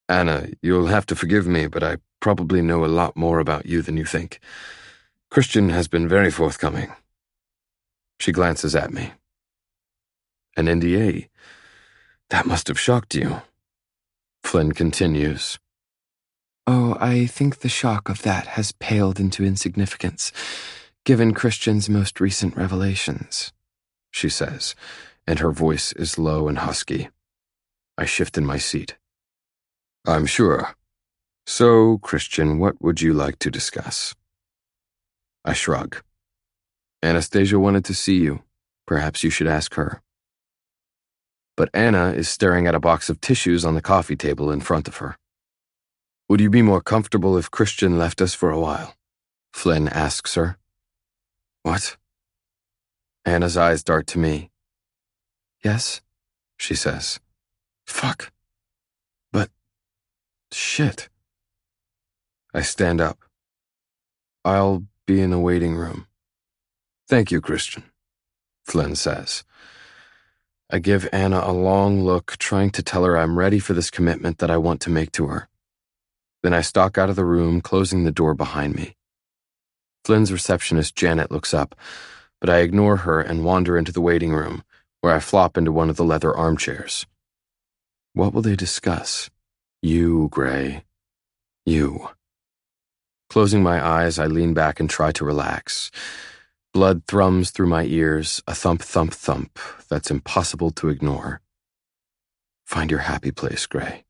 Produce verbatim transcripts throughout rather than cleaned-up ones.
Anna, you'll have to forgive me, but I probably know a lot more about you than you think. Christian has been very forthcoming. She glances at me. An N D A? That must have shocked you. Flynn continues. Oh, I think the shock of that has paled into insignificance, given Christian's most recent revelations, she says, and her voice is low and husky. I shift in my seat. I'm sure. So, Christian, what would you like to discuss? I shrug. Anastasia wanted to see you. Perhaps you should ask her. But Anna is staring at a box of tissues on the coffee table in front of her. Would you be more comfortable if Christian left us for a while? Flynn asks her. What? Anna's eyes dart to me. Yes, she says. Fuck. But, shit. I stand up. I'll be in the waiting room. Thank you, Christian, Flynn says. I give Anna a long look, trying to tell her I'm ready for this commitment that I want to make to her. Then I stalk out of the room, closing the door behind me. Flynn's receptionist, Janet, looks up, but I ignore her and wander into the waiting room, where I flop into one of the leather armchairs. What will they discuss? You, Gray. You. Closing my eyes, I lean back and try to relax. Blood thrums through my ears, a thump, thump, thump that's impossible to ignore. Find your happy place, Gray.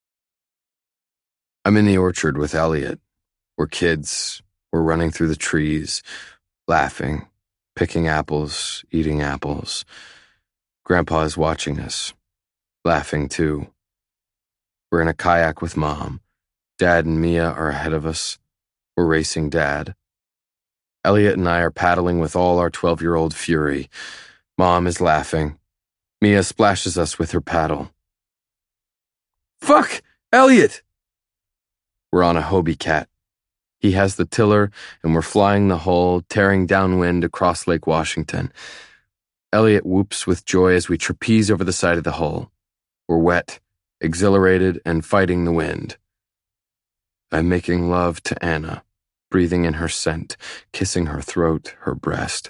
I'm in the orchard with Elliot. We're kids. We're running through the trees, laughing, picking apples, eating apples. Grandpa is watching us, laughing too. We're in a kayak with Mom. Dad and Mia are ahead of us. We're racing Dad. Elliot and I are paddling with all our twelve-year-old fury. Mom is laughing. Mia splashes us with her paddle. Fuck! Elliot! We're on a Hobie Cat. He has the tiller, and we're flying the hull, tearing downwind across Lake Washington. Elliot whoops with joy as we trapeze over the side of the hull. We're wet, exhilarated, and fighting the wind. I'm making love to Anna, breathing in her scent, kissing her throat, her breast.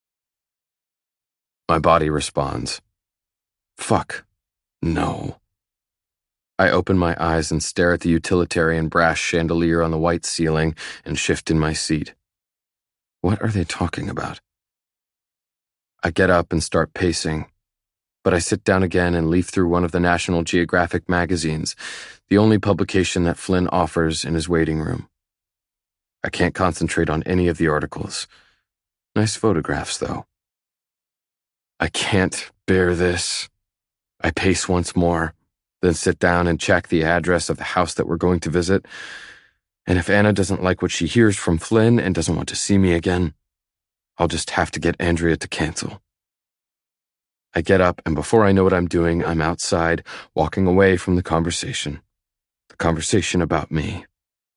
My body responds. Fuck. No. I open my eyes and stare at the utilitarian brass chandelier on the white ceiling and shift in my seat. What are they talking about? I get up and start pacing, but I sit down again and leaf through one of the National Geographic magazines, the only publication that Flynn offers in his waiting room. I can't concentrate on any of the articles. Nice photographs, though. I can't bear this. I pace once more, then sit down and check the address of the house that we're going to visit. And if Anna doesn't like what she hears from Flynn and doesn't want to see me again, I'll just have to get Andrea to cancel. I get up, and before I know what I'm doing, I'm outside, walking away from the conversation. The conversation about me.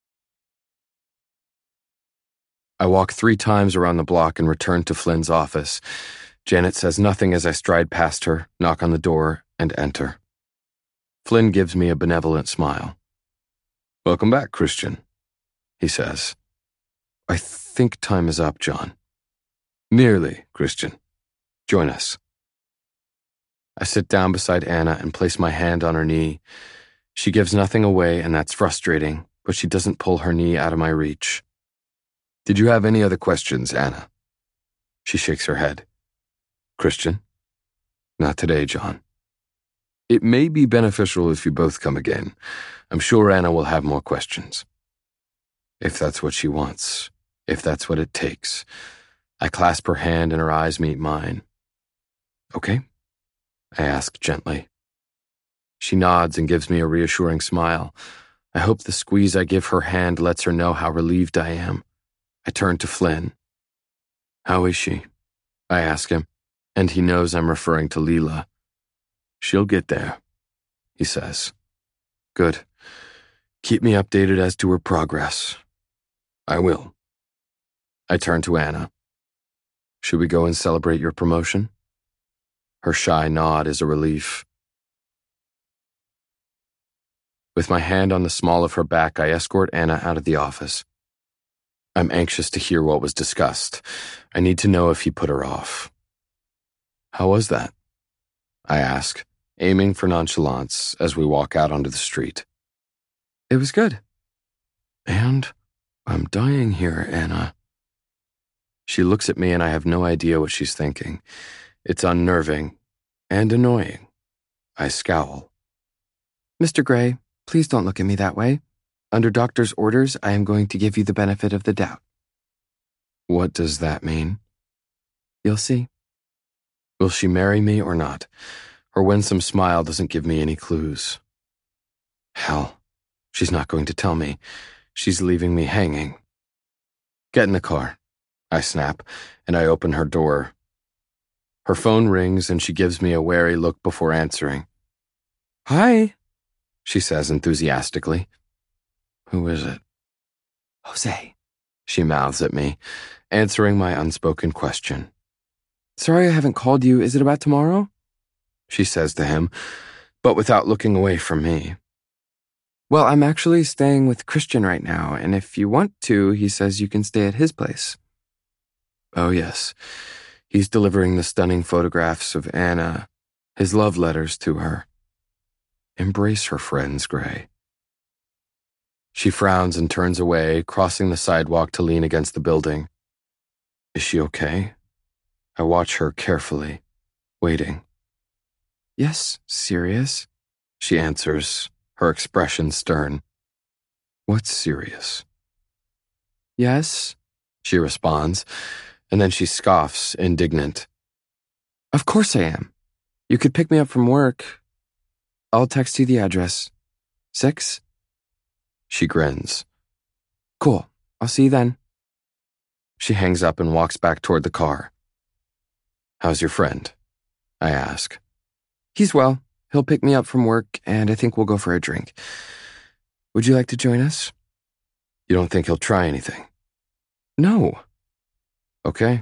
I walk three times around the block and return to Flynn's office. Janet says nothing as I stride past her, knock on the door, and enter. Flynn gives me a benevolent smile. Welcome back, Christian, he says. I think time is up, John. Nearly, Christian. Join us. I sit down beside Anna and place my hand on her knee. She gives nothing away, and that's frustrating, but she doesn't pull her knee out of my reach. Did you have any other questions, Anna? She shakes her head. Christian? Not today, John. It may be beneficial if you both come again. I'm sure Anna will have more questions. If that's what she wants, if that's what it takes. I clasp her hand and her eyes meet mine. Okay? I ask gently. She nods and gives me a reassuring smile. I hope the squeeze I give her hand lets her know how relieved I am. I turn to Flynn. How is she? I ask him, and he knows I'm referring to Leela. She'll get there, he says. Good. Keep me updated as to her progress. I will. I turn to Anna. Should we go and celebrate your promotion? Her shy nod is a relief. With my hand on the small of her back, I escort Anna out of the office. I'm anxious to hear what was discussed. I need to know if he put her off. How was that? I ask, aiming for nonchalance as we walk out onto the street. It was good. And I'm dying here, Anna. She looks at me and I have no idea what she's thinking. It's unnerving and annoying. I scowl. Mister Gray, please don't look at me that way. Under doctor's orders, I am going to give you the benefit of the doubt. What does that mean? You'll see. Will she marry me or not? Her winsome smile doesn't give me any clues. Hell, she's not going to tell me. She's leaving me hanging. Get in the car, I snap, and I open her door. Her phone rings and she gives me a wary look before answering. Hi, she says enthusiastically. Who is it? Jose, she mouths at me, answering my unspoken question. Sorry I haven't called you. Is it about tomorrow? She says to him, but without looking away from me. Well, I'm actually staying with Christian right now, and if you want to, he says you can stay at his place. Oh, yes. He's delivering the stunning photographs of Anna, his love letters to her. Embrace her friends, Gray. She frowns and turns away, crossing the sidewalk to lean against the building. Is she okay? I watch her carefully, waiting. Yes, serious, she answers, her expression stern. What's serious? Yes, she responds, and then she scoffs, indignant. Of course I am. You could pick me up from work. I'll text you the address. Six? She grins. Cool. I'll see you then. She hangs up and walks back toward the car. How's your friend? I ask. He's well. He'll pick me up from work, and I think we'll go for a drink. Would you like to join us? You don't think he'll try anything? No. Okay.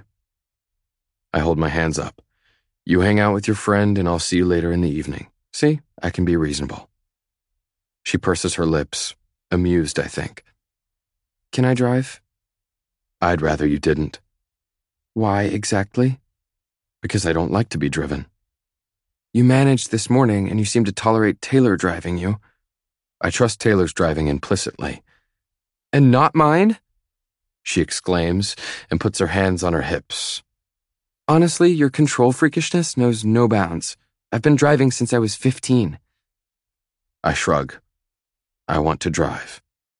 I hold my hands up. You hang out with your friend, and I'll see you later in the evening. See, I can be reasonable. She purses her lips, amused, I think. Can I drive? I'd rather you didn't. Why exactly? Because I don't like to be driven. You managed this morning, and you seem to tolerate Taylor driving you. I trust Taylor's driving implicitly. And not mine? She exclaims and puts her hands on her hips. Honestly, your control freakishness knows no bounds. I've been driving since I was fifteen. I shrug. I want to drive.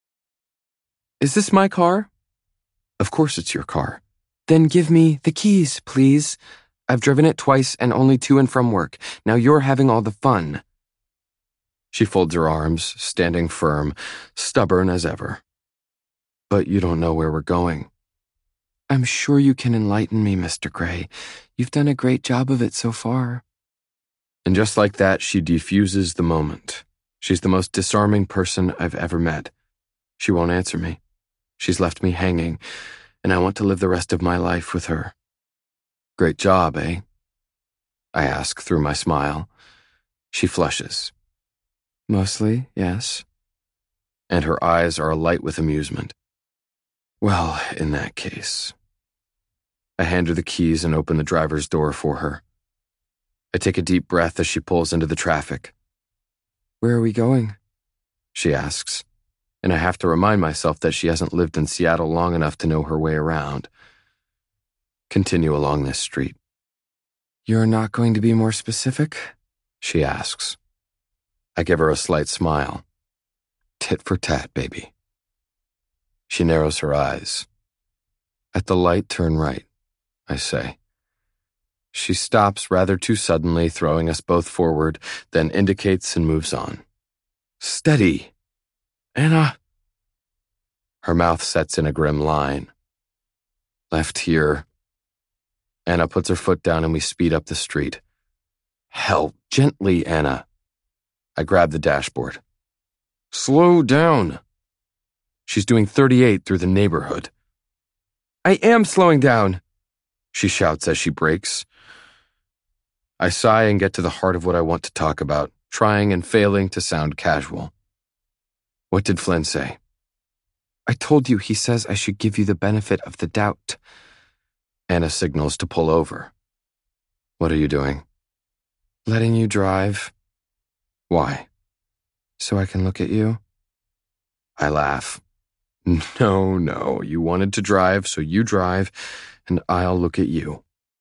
Is this my car? Of course it's your car. Then give me the keys, please. I've driven it twice and only to and from work. Now you're having all the fun. She folds her arms, standing firm, stubborn as ever. But you don't know where we're going. I'm sure you can enlighten me, Mister Gray. You've done a great job of it so far. And just like that, she defuses the moment. She's the most disarming person I've ever met. She won't answer me. She's left me hanging, and I want to live the rest of my life with her. Great job, eh? I ask through my smile. She flushes. Mostly, yes. And her eyes are alight with amusement. Well, in that case. I hand her the keys and open the driver's door for her. I take a deep breath as she pulls into the traffic. Where are we going? She asks, and I have to remind myself that she hasn't lived in Seattle long enough to know her way around. Continue along this street. You're not going to be more specific? She asks. I give her a slight smile. Tit for tat, baby. She narrows her eyes. At the light, turn right, I say. She stops rather too suddenly, throwing us both forward, then indicates and moves on. Steady! Anna! Her mouth sets in a grim line. Left here. Anna puts her foot down and we speed up the street. Hell, gently, Anna. I grab the dashboard. Slow down. She's doing thirty-eight through the neighborhood. I am slowing down, she shouts as she brakes. I sigh and get to the heart of what I want to talk about, trying and failing to sound casual. What did Flynn say? I told you he says I should give you the benefit of the doubt. Anna signals to pull over. What are you doing? Letting you drive. Why? So I can look at you? I laugh. No, no, you wanted to drive, so you drive, and I'll look at you.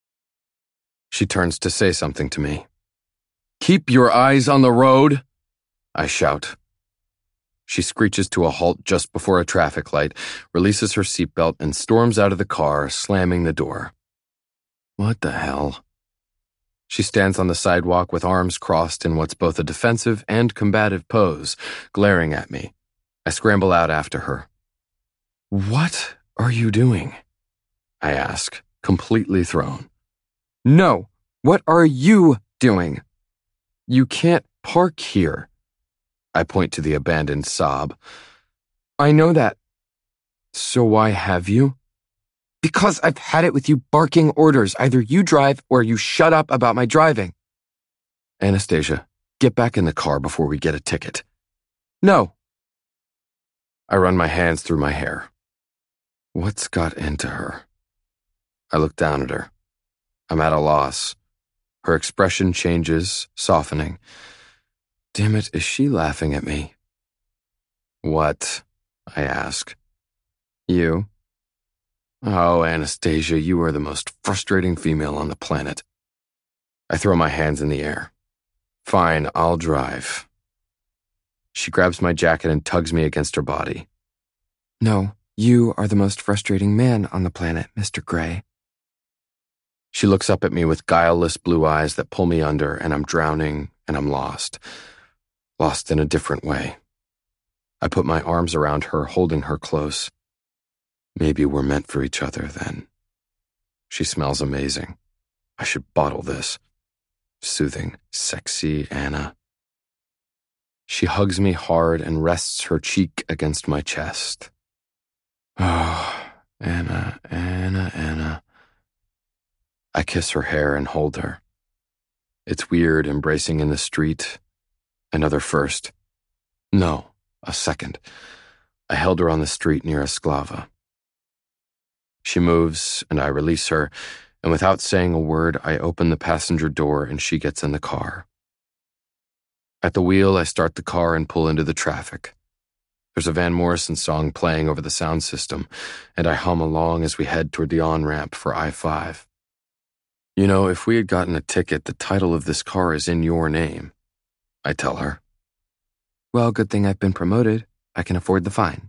She turns to say something to me. Keep your eyes on the road, I shout. She screeches to a halt just before a traffic light, releases her seatbelt, and storms out of the car, slamming the door. What the hell? She stands on the sidewalk with arms crossed in what's both a defensive and combative pose, glaring at me. I scramble out after her. What are you doing? I ask, completely thrown. No, what are you doing? You can't park here. I point to the abandoned Saab. I know that. So why have you? Because I've had it with you barking orders. Either you drive or you shut up about my driving. Anastasia, get back in the car before we get a ticket. No. I run my hands through my hair. What's got into her? I look down at her. I'm at a loss. Her expression changes, softening. Damn it, is she laughing at me? What? I ask. You. Oh, Anastasia, you are the most frustrating female on the planet. I throw my hands in the air. Fine, I'll drive. She grabs my jacket and tugs me against her body. No, you are the most frustrating man on the planet, Mister Gray. She looks up at me with guileless blue eyes that pull me under, and I'm drowning, and I'm lost. Lost in a different way. I put my arms around her, holding her close. Maybe we're meant for each other, then. She smells amazing. I should bottle this. Soothing, sexy Anna. She hugs me hard and rests her cheek against my chest. Oh, Anna, Anna, Anna. I kiss her hair and hold her. It's weird embracing in the street. Another first. No, a second. I held her on the street near Esclava. She moves, and I release her, and without saying a word, I open the passenger door and she gets in the car. At the wheel, I start the car and pull into the traffic. There's a Van Morrison song playing over the sound system, and I hum along as we head toward the on-ramp for I five. You know, if we had gotten a ticket, the title of this car is in your name, I tell her. Well, good thing I've been promoted. I can afford the fine.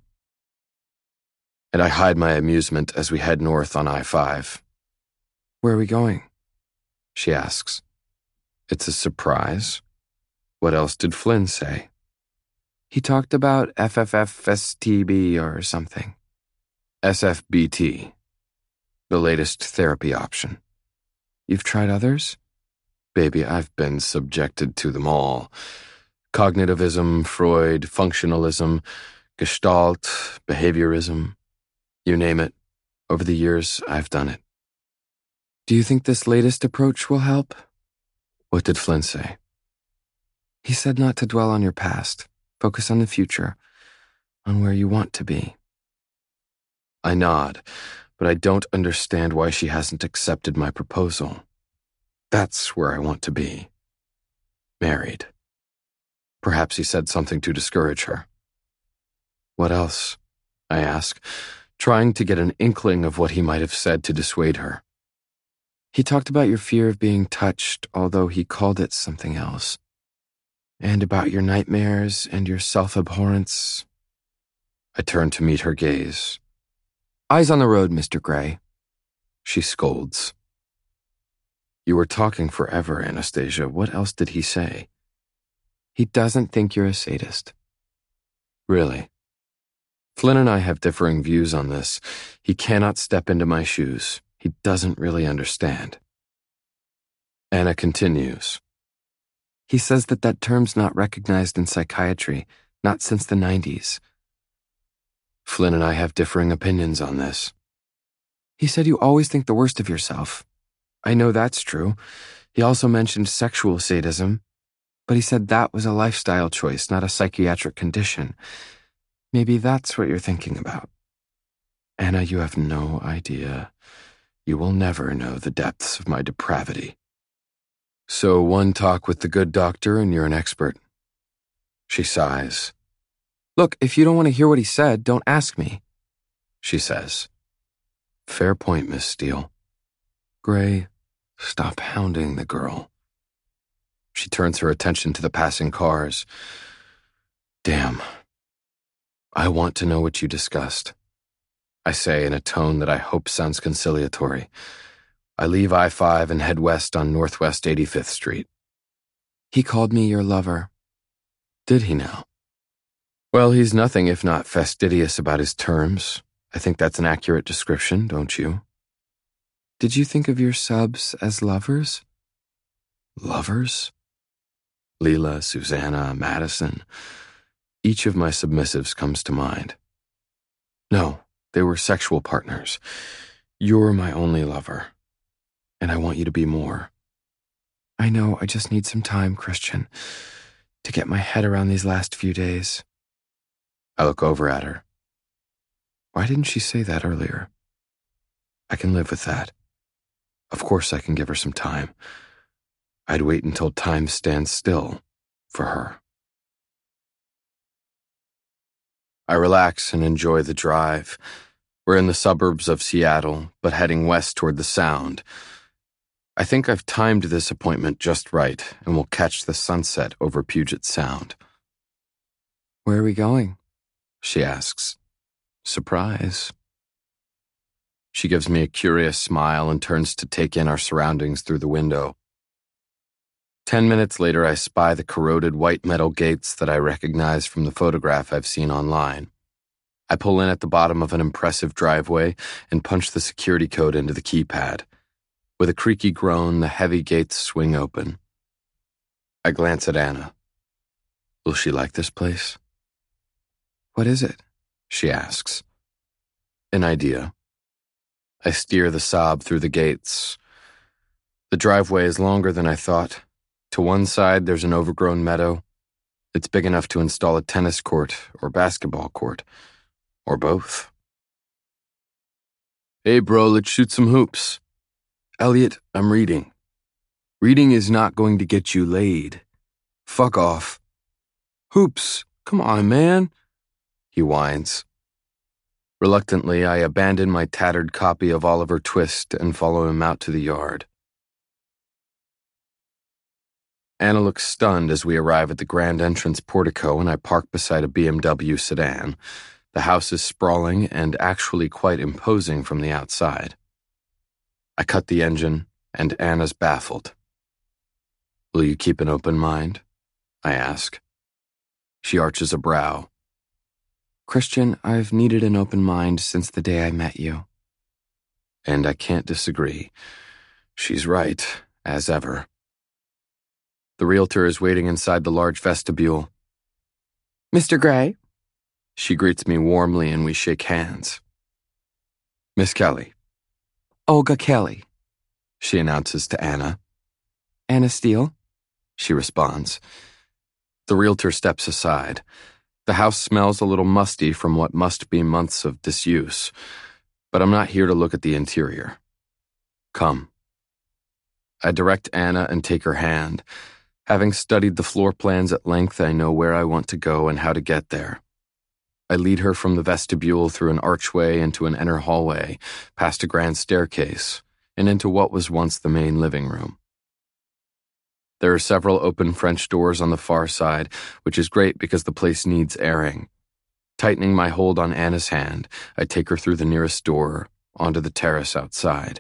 And I hide my amusement as we head north on I five. Where are we going? She asks. It's a surprise. What else did Flynn say? He talked about F F F S T B or something. S F B T. The latest therapy option. You've tried others? Baby, I've been subjected to them all. Cognitivism, Freud, functionalism, Gestalt, behaviorism. You name it. Over the years, I've done it. Do you think this latest approach will help? What did Flynn say? He said not to dwell on your past. Focus on the future, on where you want to be. I nod, but I don't understand why she hasn't accepted my proposal. That's where I want to be. Married. Perhaps he said something to discourage her. What else? I ask, trying to get an inkling of what he might have said to dissuade her. He talked about your fear of being touched, although he called it something else. And about your nightmares and your self-abhorrence. I turn to meet her gaze. Eyes on the road, Mister Gray. She scolds. You were talking forever, Anastasia. What else did he say? He doesn't think you're a sadist. Really? Flynn and I have differing views on this. He cannot step into my shoes. He doesn't really understand. Anna continues. He says that that term's not recognized in psychiatry, not since the nineties. Flynn and I have differing opinions on this. He said you always think the worst of yourself. I know that's true. He also mentioned sexual sadism, but he said that was a lifestyle choice, not a psychiatric condition. Maybe that's what you're thinking about. Anna, you have no idea. You will never know the depths of my depravity. So one talk with the good doctor and you're an expert. She sighs. Look, if you don't want to hear what he said, don't ask me, she says. Fair point, Miss Steele. Gray, stop hounding the girl. She turns her attention to the passing cars. Damn. I want to know what you discussed, I say in a tone that I hope sounds conciliatory. I leave I five and head west on Northwest eighty-fifth Street. He called me your lover. Did he now? Well, he's nothing if not fastidious about his terms. I think that's an accurate description, don't you? Did you think of your subs as lovers? Lovers? Leela, Susanna, Madison. Each of my submissives comes to mind. No, they were sexual partners. You're my only lover. And I want you to be more. I know, I just need some time, Christian, to get my head around these last few days. I look over at her. Why didn't she say that earlier? I can live with that. Of course I can give her some time. I'd wait until time stands still for her. I relax and enjoy the drive. We're in the suburbs of Seattle, but heading west toward the Sound. I think I've timed this appointment just right and will catch the sunset over Puget Sound. Where are we going? She asks. Surprise. She gives me a curious smile and turns to take in our surroundings through the window. Ten minutes later, I spy the corroded white metal gates that I recognize from the photograph I've seen online. I pull in at the bottom of an impressive driveway and punch the security code into the keypad. With a creaky groan, the heavy gates swing open. I glance at Anna. Will she like this place? What is it? She asks. An idea. I steer the Saab through the gates. The driveway is longer than I thought. To one side, there's an overgrown meadow. It's big enough to install a tennis court or basketball court, or both. Hey, bro, let's shoot some hoops. Elliot, I'm reading. Reading is not going to get you laid. Fuck off. Hoops, come on, man, he whines. Reluctantly, I abandon my tattered copy of Oliver Twist and follow him out to the yard. Anna looks stunned as we arrive at the grand entrance portico and I park beside a B M W sedan. The house is sprawling and actually quite imposing from the outside. I cut the engine, and Anna's baffled. Will you keep an open mind? I ask. She arches a brow. Christian, I've needed an open mind since the day I met you. And I can't disagree. She's right, as ever. The realtor is waiting inside the large vestibule. Mister Gray? She greets me warmly and we shake hands. Miss Kelly. Olga Kelly, she announces to Anna. Anna Steele, she responds. The realtor steps aside. The house smells a little musty from what must be months of disuse, but I'm not here to look at the interior. Come. I direct Anna and take her hand. Having studied the floor plans at length, I know where I want to go and how to get there. I lead her from the vestibule through an archway into an inner hallway, past a grand staircase, and into what was once the main living room. There are several open French doors on the far side, which is great because the place needs airing. Tightening my hold on Anna's hand, I take her through the nearest door, onto the terrace outside.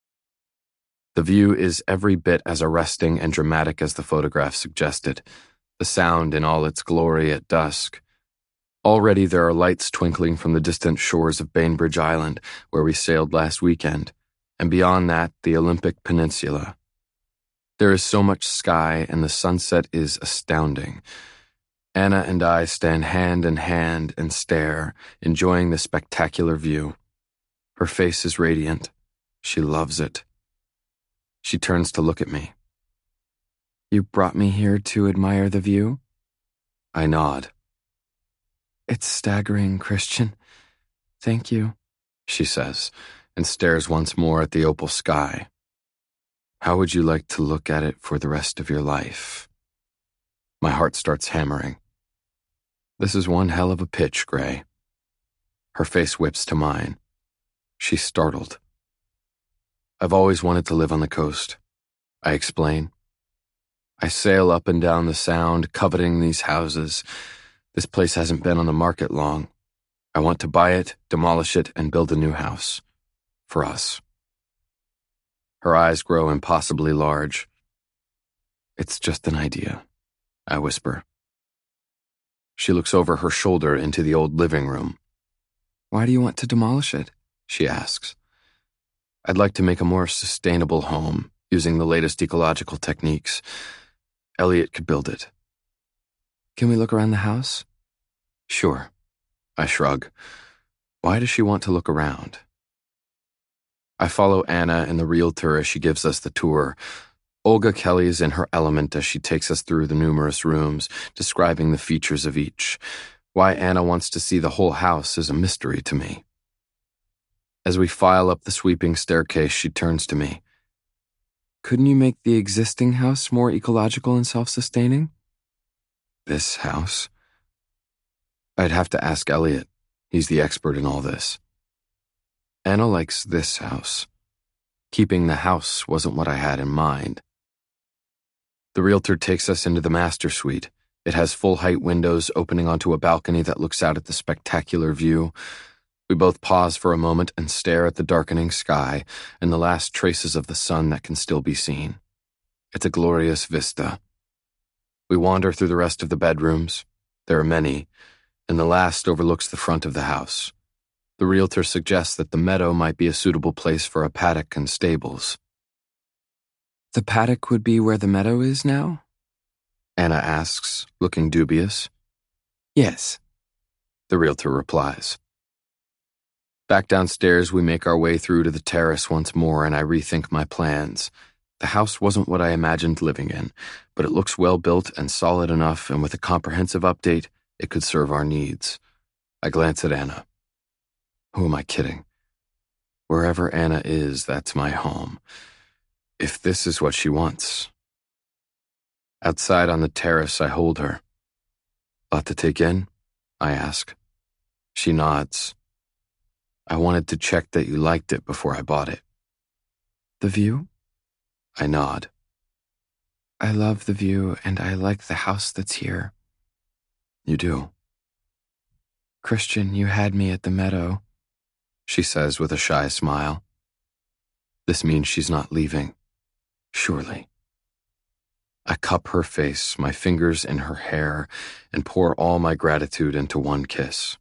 The view is every bit as arresting and dramatic as the photograph suggested, the Sound in all its glory at dusk. Already there are lights twinkling from the distant shores of Bainbridge Island, where we sailed last weekend, and beyond that, the Olympic Peninsula. There is so much sky, and the sunset is astounding. Anna and I stand hand in hand and stare, enjoying the spectacular view. Her face is radiant. She loves it. She turns to look at me. You brought me here to admire the view? I nod. It's staggering, Christian. Thank you, she says, and stares once more at the opal sky. How would you like to look at it for the rest of your life? My heart starts hammering. This is one hell of a pitch, Gray. Her face whips to mine. She's startled. I've always wanted to live on the coast, I explain. I sail up and down the Sound, coveting these houses. This place hasn't been on the market long. I want to buy it, demolish it, and build a new house. For us. Her eyes grow impossibly large. It's just an idea, I whisper. She looks over her shoulder into the old living room. Why do you want to demolish it? She asks. I'd like to make a more sustainable home, using the latest ecological techniques. Elliot could build it. Can we look around the house? Sure. I shrug. Why does she want to look around? I follow Anna and the realtor as she gives us the tour. Olga Kelly's in her element as she takes us through the numerous rooms, describing the features of each. Why Anna wants to see the whole house is a mystery to me. As we file up the sweeping staircase, she turns to me. Couldn't you make the existing house more ecological and self-sustaining? This house? I'd have to ask Elliot. He's the expert in all this. Anna likes this house. Keeping the house wasn't what I had in mind. The realtor takes us into the master suite. It has full-height windows opening onto a balcony that looks out at the spectacular view. We both pause for a moment and stare at the darkening sky and the last traces of the sun that can still be seen. It's a glorious vista. We wander through the rest of the bedrooms. There are many, and the last overlooks the front of the house. The realtor suggests that the meadow might be a suitable place for a paddock and stables. The paddock would be where the meadow is now? Anna asks, looking dubious. Yes, the realtor replies. Back downstairs, we make our way through to the terrace once more, and I rethink my plans. The house wasn't what I imagined living in, but it looks well built and solid enough, and with a comprehensive update, it could serve our needs. I glance at Anna. Who am I kidding? Wherever Anna is, that's my home. If this is what she wants. Outside on the terrace, I hold her. Lot to take in? I ask. She nods. I wanted to check that you liked it before I bought it. The view? I nod. I love the view, and I like the house that's here. You do? Christian, you had me at the meadow, she says with a shy smile. This means she's not leaving. Surely. I cup her face, my fingers in her hair, and pour all my gratitude into one kiss.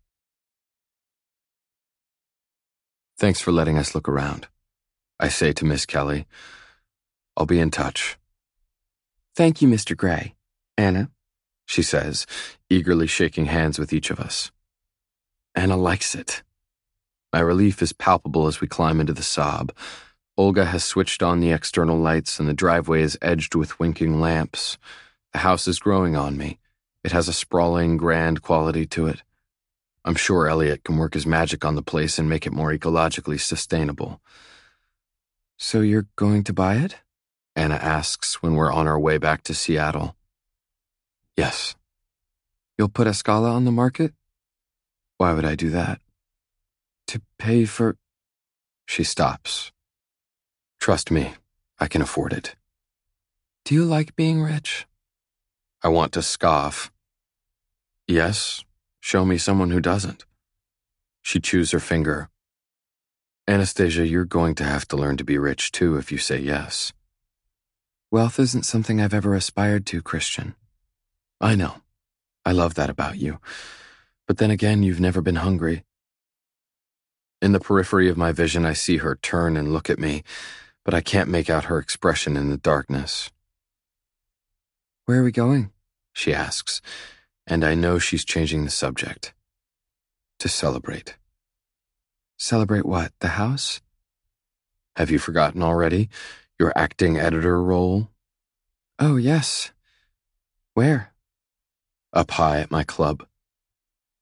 Thanks for letting us look around, I say to Miss Kelly. I'll be in touch. Thank you, Mister Gray. Anna, she says, eagerly shaking hands with each of us. Anna likes it. My relief is palpable as we climb into the Saab. Olga has switched on the external lights and the driveway is edged with winking lamps. The house is growing on me. It has a sprawling, grand quality to it. I'm sure Elliot can work his magic on the place and make it more ecologically sustainable. So you're going to buy it? Anna asks when we're on our way back to Seattle. Yes. You'll put Escala on the market? Why would I do that? To pay for... She stops. Trust me, I can afford it. Do you like being rich? I want to scoff. Yes. Show me someone who doesn't. She chews her finger. Anastasia, you're going to have to learn to be rich too if you say yes. Wealth isn't something I've ever aspired to, Christian. I know. I love that about you. But then again, you've never been hungry. In the periphery of my vision, I see her turn and look at me, but I can't make out her expression in the darkness. Where are we going? She asks. And I know she's changing the subject. To celebrate. Celebrate what? The house? Have you forgotten already? Your acting editor role? Oh, yes. Where? Up high at my club.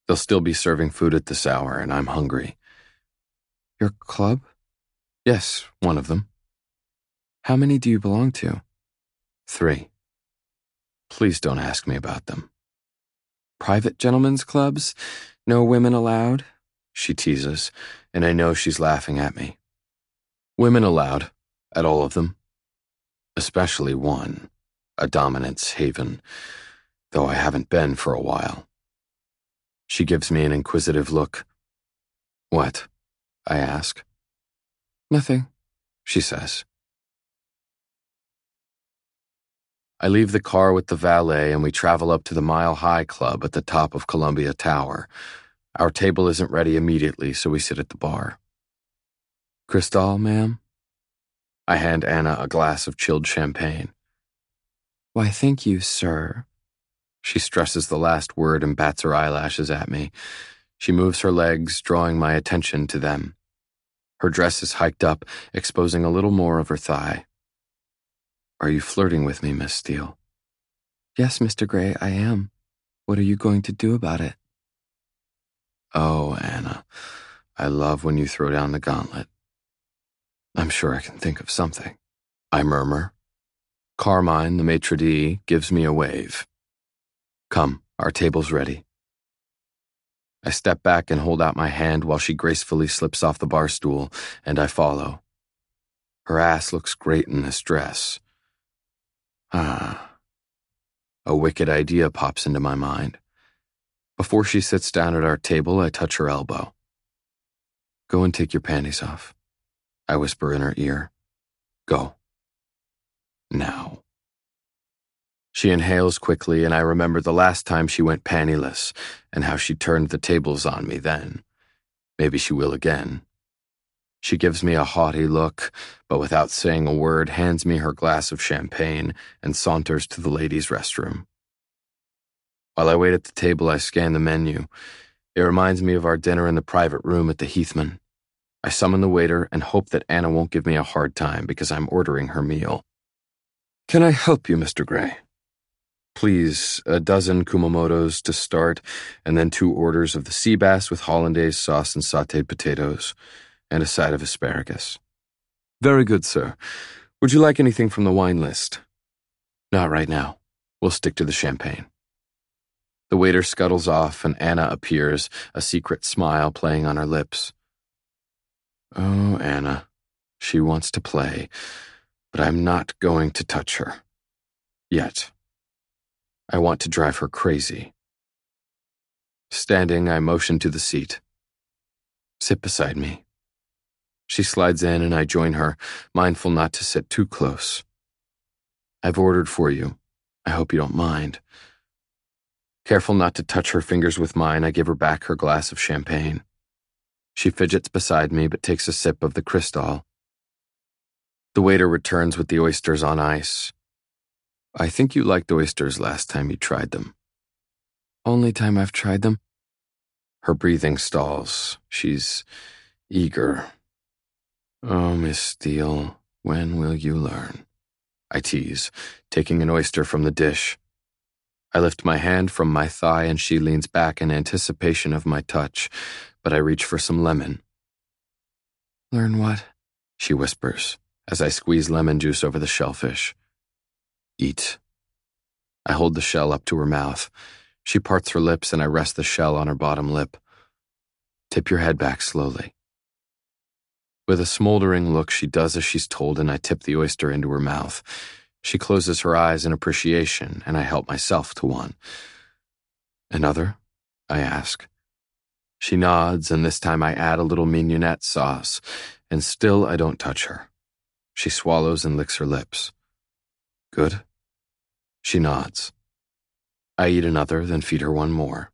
They'll still be serving food at this hour, and I'm hungry. Your club? Yes, one of them. How many do you belong to? Three. Please don't ask me about them. Private gentlemen's clubs? No women allowed? She teases, and I know she's laughing at me. Women allowed, at all of them. Especially one, a dominance haven, though I haven't been for a while. She gives me an inquisitive look. What? I ask. Nothing, she says. I leave the car with the valet and we travel up to the Mile High Club at the top of Columbia Tower. Our table isn't ready immediately, so we sit at the bar. Cristal, ma'am? I hand Anna a glass of chilled champagne. Why, thank you, sir. She stresses the last word and bats her eyelashes at me. She moves her legs, drawing my attention to them. Her dress is hiked up, exposing a little more of her thigh. Are you flirting with me, Miss Steele? Yes, Mister Gray, I am. What are you going to do about it? Oh, Anna, I love when you throw down the gauntlet. I'm sure I can think of something, I murmur. Carmine, the maitre d', gives me a wave. Come, our table's ready. I step back and hold out my hand while she gracefully slips off the bar stool, and I follow. Her ass looks great in this dress. Ah. A wicked idea pops into my mind. Before she sits down at our table, I touch her elbow. Go and take your panties off, I whisper in her ear. Go. Now. She inhales quickly, and I remember the last time she went pantyless and how she turned the tables on me then. Maybe she will again. She gives me a haughty look, but without saying a word, hands me her glass of champagne and saunters to the ladies' restroom. While I wait at the table, I scan the menu. It reminds me of our dinner in the private room at the Heathman. I summon the waiter and hope that Anna won't give me a hard time because I'm ordering her meal. Can I help you, Mister Gray? Please, a dozen Kumamotos to start, and then two orders of the sea bass with hollandaise sauce and sautéed potatoes, and a side of asparagus. Very good, sir. Would you like anything from the wine list? Not right now. We'll stick to the champagne. The waiter scuttles off, and Anna appears, a secret smile playing on her lips. Oh, Anna. She wants to play, but I'm not going to touch her. Yet. I want to drive her crazy. Standing, I motion to the seat. Sit beside me. She slides in and I join her, mindful not to sit too close. I've ordered for you. I hope you don't mind. Careful not to touch her fingers with mine, I give her back her glass of champagne. She fidgets beside me but takes a sip of the Cristal. The waiter returns with the oysters on ice. I think you liked oysters last time you tried them. Only time I've tried them. Her breathing stalls. She's eager. Oh, Miss Steele, when will you learn? I tease, taking an oyster from the dish. I lift my hand from my thigh and she leans back in anticipation of my touch, but I reach for some lemon. Learn what? She whispers, as I squeeze lemon juice over the shellfish. Eat. I hold the shell up to her mouth. She parts her lips and I rest the shell on her bottom lip. Tip your head back slowly. With a smoldering look, she does as she's told and I tip the oyster into her mouth. She closes her eyes in appreciation and I help myself to one. Another? I ask. She nods and this time I add a little mignonette sauce, and still I don't touch her. She swallows and licks her lips. Good? She nods. I eat another, then feed her one more.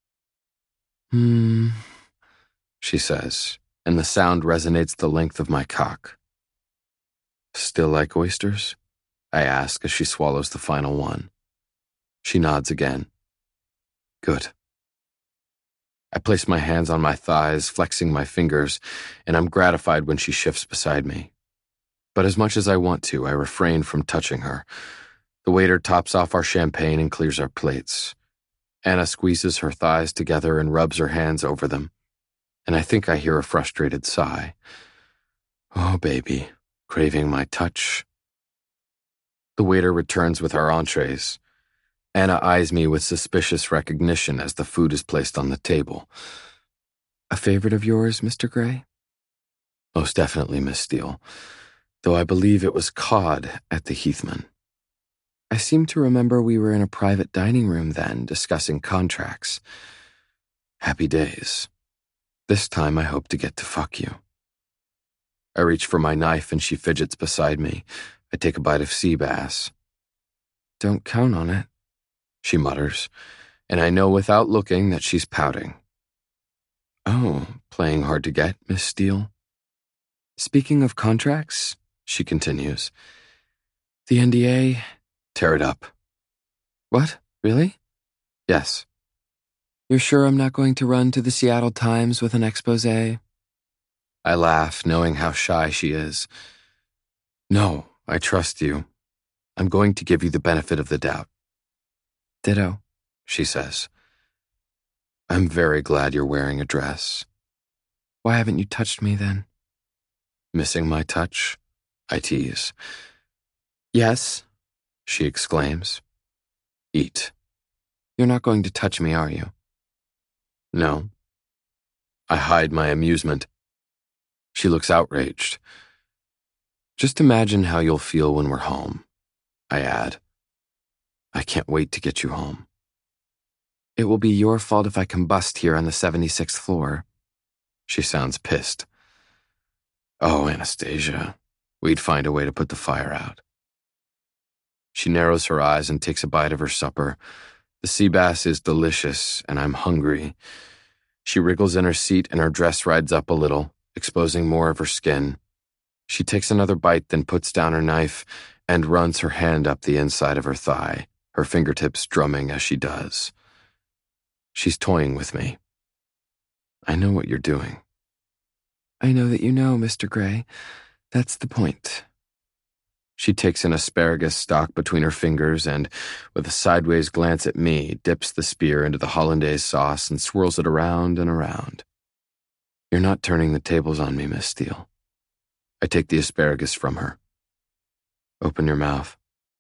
Hmm, she says, and the sound resonates the length of my cock. Still like oysters? I ask as she swallows the final one. She nods again. Good. I place my hands on my thighs, flexing my fingers, and I'm gratified when she shifts beside me. But as much as I want to, I refrain from touching her. The waiter tops off our champagne and clears our plates. Anna squeezes her thighs together and rubs her hands over them, and I think I hear a frustrated sigh. Oh, baby, craving my touch. The waiter returns with our entrees. Anna eyes me with suspicious recognition as the food is placed on the table. A favorite of yours, Mister Gray? Most definitely, Miss Steele, though I believe it was cod at the Heathman. I seem to remember we were in a private dining room then, discussing contracts. Happy days. This time I hope to get to fuck you. I reach for my knife and she fidgets beside me. I take a bite of sea bass. Don't count on it, she mutters, and I know without looking that she's pouting. Oh, playing hard to get, Miss Steele? Speaking of contracts, she continues, the N D A, tear it up. What? Really? Yes. You're sure I'm not going to run to the Seattle Times with an exposé? I laugh, knowing how shy she is. No, I trust you. I'm going to give you the benefit of the doubt. Ditto, she says. I'm very glad you're wearing a dress. Why haven't you touched me then? Missing my touch? I tease. Yes, she exclaims. Eat. You're not going to touch me, are you? No. I hide my amusement. She looks outraged. Just imagine how you'll feel when we're home, I add. I can't wait to get you home. It will be your fault if I combust here on the seventy-sixth floor. She sounds pissed. Oh, Anastasia, we'd find a way to put the fire out. She narrows her eyes and takes a bite of her supper. The sea bass is delicious, and I'm hungry. She wriggles in her seat and her dress rides up a little, exposing more of her skin. She takes another bite, then puts down her knife and runs her hand up the inside of her thigh, her fingertips drumming as she does. She's toying with me. I know what you're doing. I know that you know, Mister Gray. That's the point. She takes an asparagus stalk between her fingers and, with a sideways glance at me, dips the spear into the hollandaise sauce and swirls it around and around. You're not turning the tables on me, Miss Steele. I take the asparagus from her. Open your mouth.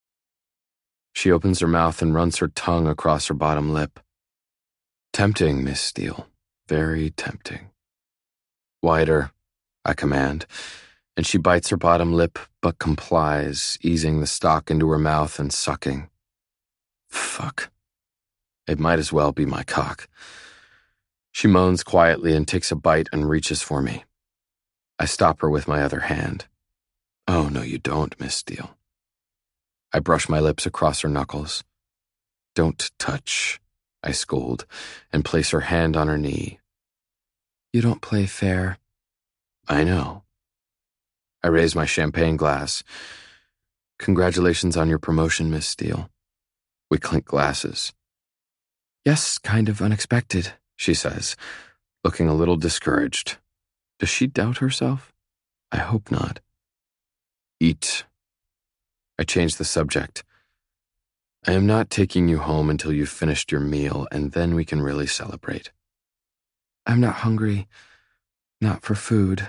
She opens her mouth and runs her tongue across her bottom lip. Tempting, Miss Steele. Very tempting. Wider, I command, and she bites her bottom lip but complies, easing the stalk into her mouth and sucking. Fuck. It might as well be my cock. She moans quietly and takes a bite and reaches for me. I stop her with my other hand. Oh, no, you don't, Miss Steele. I brush my lips across her knuckles. Don't touch, I scold, and place her hand on her knee. You don't play fair. I know. I raise my champagne glass. Congratulations on your promotion, Miss Steele. We clink glasses. Yes, kind of unexpected, she says, looking a little discouraged. Does she doubt herself? I hope not. Eat. I change the subject. I am not taking you home until you've finished your meal, and then we can really celebrate. I'm not hungry. Not for food.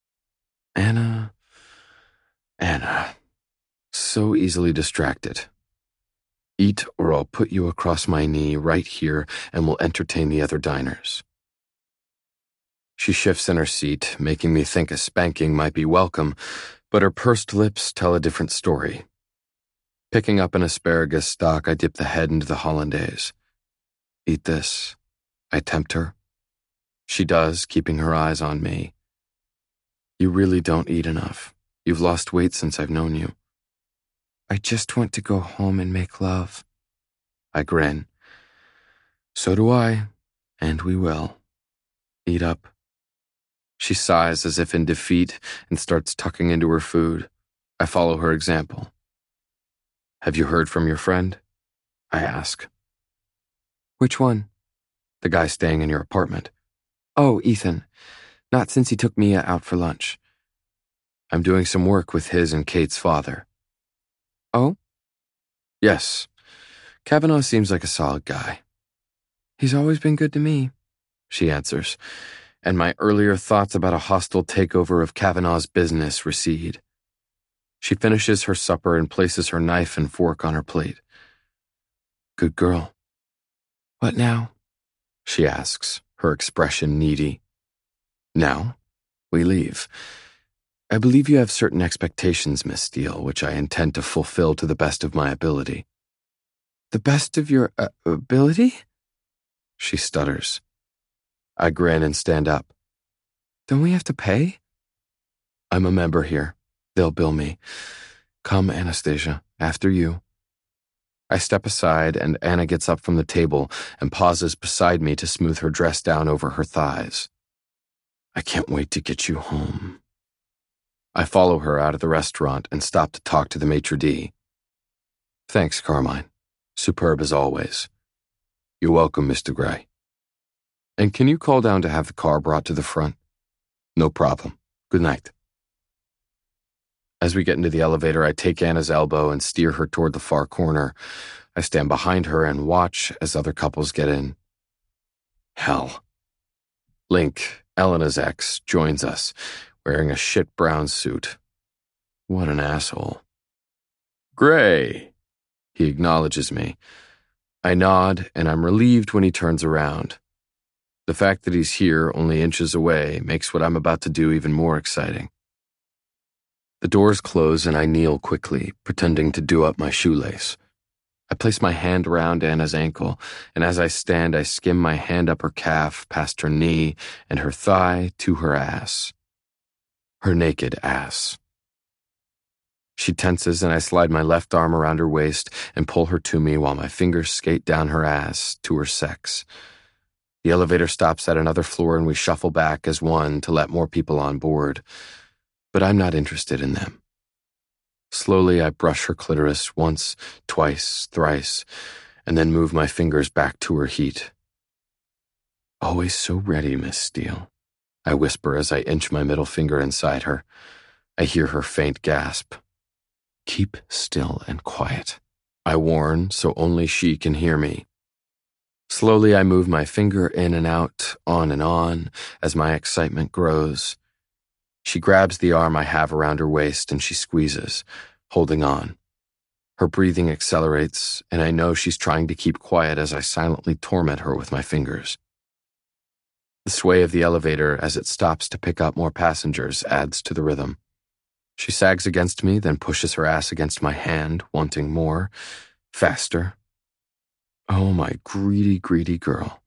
Anna, Anna, so easily distracted. Eat or I'll put you across my knee right here and we'll entertain the other diners. She shifts in her seat, making me think a spanking might be welcome, but her pursed lips tell a different story. Picking up an asparagus stalk, I dip the head into the hollandaise. Eat this. I tempt her. She does, keeping her eyes on me. You really don't eat enough. You've lost weight since I've known you. I just want to go home and make love. I grin. So do I, and we will. Eat up. She sighs as if in defeat and starts tucking into her food. I follow her example. Have you heard from your friend? I ask. Which one? The guy staying in your apartment. Oh, Ethan. Not since he took Mia out for lunch. I'm doing some work with his and Kate's father. Oh? Yes. Kavanaugh seems like a solid guy. He's always been good to me, she answers, and my earlier thoughts about a hostile takeover of Kavanaugh's business recede. She finishes her supper and places her knife and fork on her plate. Good girl. What now? She asks, her expression needy. Now, we leave. I believe you have certain expectations, Miss Steele, which I intend to fulfill to the best of my ability. The best of your uh, ability? She stutters. I grin and stand up. Don't we have to pay? I'm a member here. They'll bill me. Come, Anastasia, after you. I step aside, and Anna gets up from the table and pauses beside me to smooth her dress down over her thighs. I can't wait to get you home. I follow her out of the restaurant and stop to talk to the maitre d'. Thanks, Carmine. Superb as always. You're welcome, Mister Gray. And can you call down to have the car brought to the front? No problem. Good night. As we get into the elevator, I take Anna's elbow and steer her toward the far corner. I stand behind her and watch as other couples get in. Hell. Link, Elena's ex, joins us, wearing a shit brown suit. What an asshole. Gray. He acknowledges me. I nod, and I'm relieved when he turns around. The fact that he's here, only inches away, makes what I'm about to do even more exciting. The doors close and I kneel quickly, pretending to do up my shoelace. I place my hand around Anna's ankle, and as I stand, I skim my hand up her calf, past her knee, and her thigh to her ass. Her naked ass. She tenses, and I slide my left arm around her waist and pull her to me while my fingers skate down her ass to her sex. The elevator stops at another floor, and we shuffle back as one to let more people on board. But I'm not interested in them. Slowly, I brush her clitoris once, twice, thrice, and then move my fingers back to her heat. Always so ready, Miss Steele, I whisper as I inch my middle finger inside her. I hear her faint gasp. Keep still and quiet, I warn, so only she can hear me. Slowly, I move my finger in and out, on and on, as my excitement grows. She grabs the arm I have around her waist and she squeezes, holding on. Her breathing accelerates, and I know she's trying to keep quiet as I silently torment her with my fingers. The sway of the elevator as it stops to pick up more passengers adds to the rhythm. She sags against me, then pushes her ass against my hand, wanting more, faster. Oh, my greedy, greedy girl.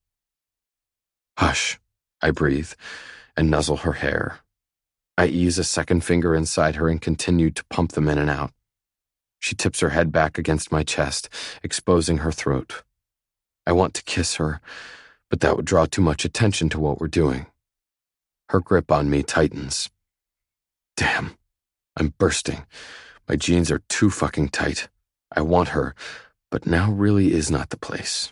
Hush, I breathe, and nuzzle her hair. I ease a second finger inside her and continue to pump them in and out. She tips her head back against my chest, exposing her throat. I want to kiss her, but that would draw too much attention to what we're doing. Her grip on me tightens. Damn, I'm bursting. My jeans are too fucking tight. I want her, but now really is not the place.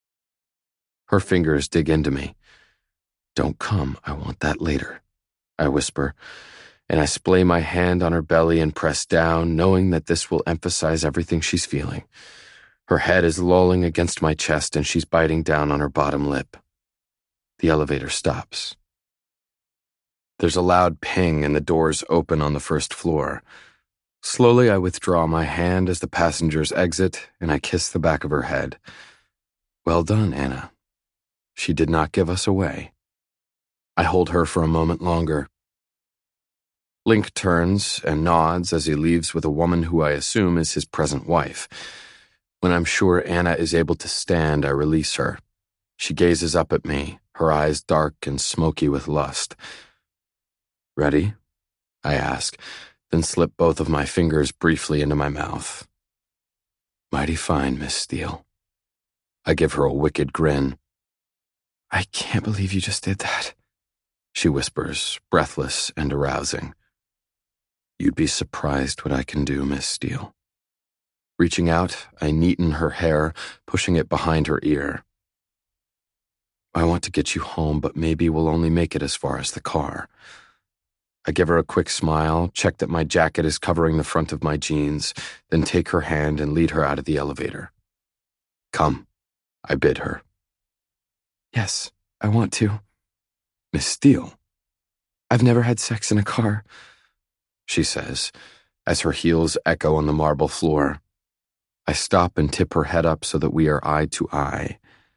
Her fingers dig into me. Don't come, I want that later, I whisper, and I splay my hand on her belly and press down, knowing that this will emphasize everything she's feeling. Her head is lolling against my chest and she's biting down on her bottom lip. The elevator stops. There's a loud ping and the doors open on the first floor. Slowly, I withdraw my hand as the passengers exit and I kiss the back of her head. Well done, Anna. She did not give us away. I hold her for a moment longer. Link turns and nods as he leaves with a woman who I assume is his present wife. When I'm sure Anna is able to stand, I release her. She gazes up at me, her eyes dark and smoky with lust. Ready? I ask, then slip both of my fingers briefly into my mouth. Mighty fine, Miss Steele. I give her a wicked grin. I can't believe you just did that, she whispers, breathless and arousing. You'd be surprised what I can do, Miss Steele. Reaching out, I neaten her hair, pushing it behind her ear. I want to get you home, but maybe we'll only make it as far as the car. I give her a quick smile, check that my jacket is covering the front of my jeans, then take her hand and lead her out of the elevator. Come, I bid her. Yes, I want to. Miss Steele. I've never had sex in a car, she says, as her heels echo on the marble floor. I stop and tip her head up so that we are eye to eye.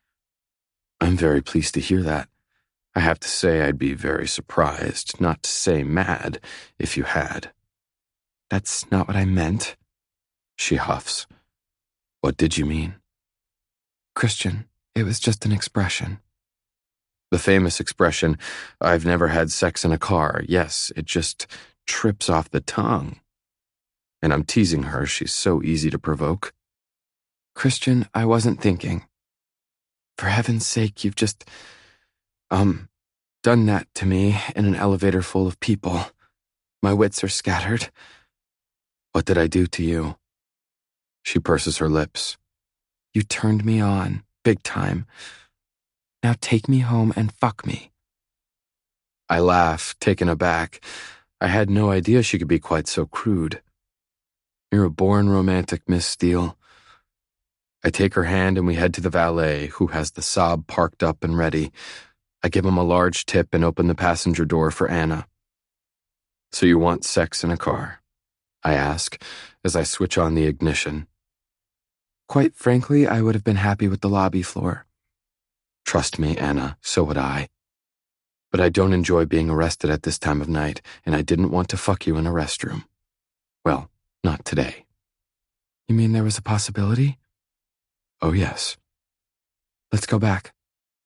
I'm very pleased to hear that. I have to say I'd be very surprised, not to say mad, if you had. That's not what I meant, she huffs. What did you mean? Christian, it was just an expression. The famous expression, I've never had sex in a car. Yes, it just trips off the tongue. And I'm teasing her, she's so easy to provoke. Christian, I wasn't thinking. For heaven's sake, you've just, um, done that to me in an elevator full of people. My wits are scattered. What did I do to you? She purses her lips. You turned me on, big time. Now take me home and fuck me. I laugh, taken aback. I had no idea she could be quite so crude. You're a born romantic, Miss Steele. I take her hand and we head to the valet, who has the Saab parked up and ready. I give him a large tip and open the passenger door for Anna. So you want sex in a car? I ask, as I switch on the ignition. Quite frankly, I would have been happy with the lobby floor. Trust me, Anna, so would I. But I don't enjoy being arrested at this time of night, and I didn't want to fuck you in a restroom. Well, not today. You mean there was a possibility? Oh, yes. Let's go back.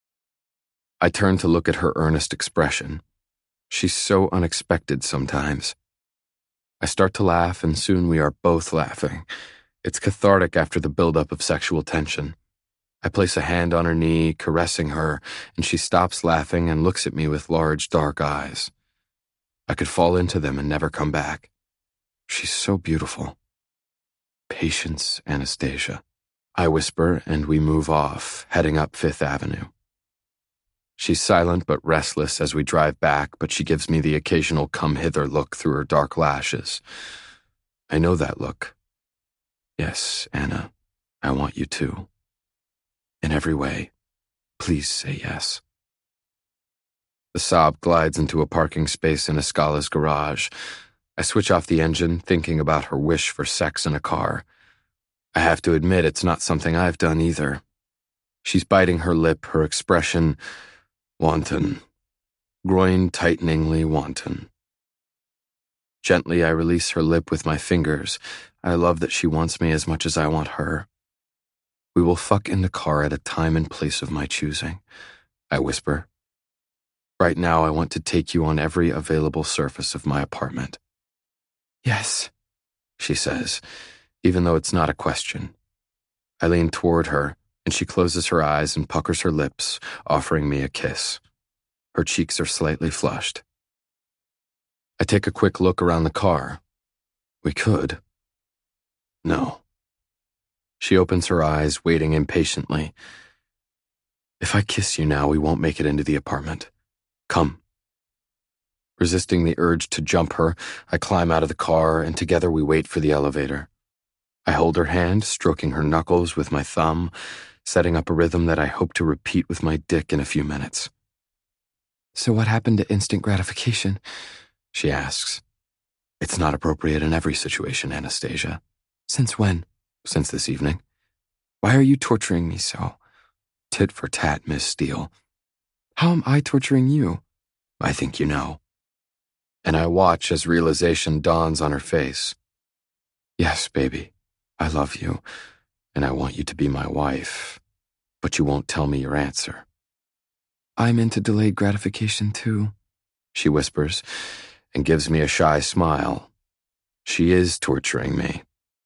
I turn to look at her earnest expression. She's so unexpected sometimes. I start to laugh, and soon we are both laughing. It's cathartic after the buildup of sexual tension. I place a hand on her knee, caressing her, and she stops laughing and looks at me with large, dark eyes. I could fall into them and never come back. She's so beautiful. Patience, Anastasia. I whisper, and we move off, heading up Fifth Avenue. She's silent but restless as we drive back, but she gives me the occasional come-hither look through her dark lashes. I know that look. Yes, Anna, I want you to. In every way, please say yes. The Saab glides into a parking space in Escala's garage. I switch off the engine, thinking about her wish for sex in a car. I have to admit it's not something I've done either. She's biting her lip, her expression wanton, groin-tighteningly wanton. Gently, I release her lip with my fingers. I love that she wants me as much as I want her. We will fuck in the car at a time and place of my choosing, I whisper. Right now, I want to take you on every available surface of my apartment. Yes, she says, even though it's not a question. I lean toward her, and she closes her eyes and puckers her lips, offering me a kiss. Her cheeks are slightly flushed. I take a quick look around the car. We could. No. She opens her eyes, waiting impatiently. If I kiss you now, we won't make it into the apartment. Come. Resisting the urge to jump her, I climb out of the car, and together we wait for the elevator. I hold her hand, stroking her knuckles with my thumb, setting up a rhythm that I hope to repeat with my dick in a few minutes. So what happened to instant gratification? She asks. It's not appropriate in every situation, Anastasia. Since when? Since this evening. Why are you torturing me so? Tit for tat, Miss Steele. How am I torturing you? I think you know. And I watch as realization dawns on her face. Yes, baby, I love you, and I want you to be my wife, but you won't tell me your answer. I'm into delayed gratification too, she whispers, and gives me a shy smile. She is torturing me.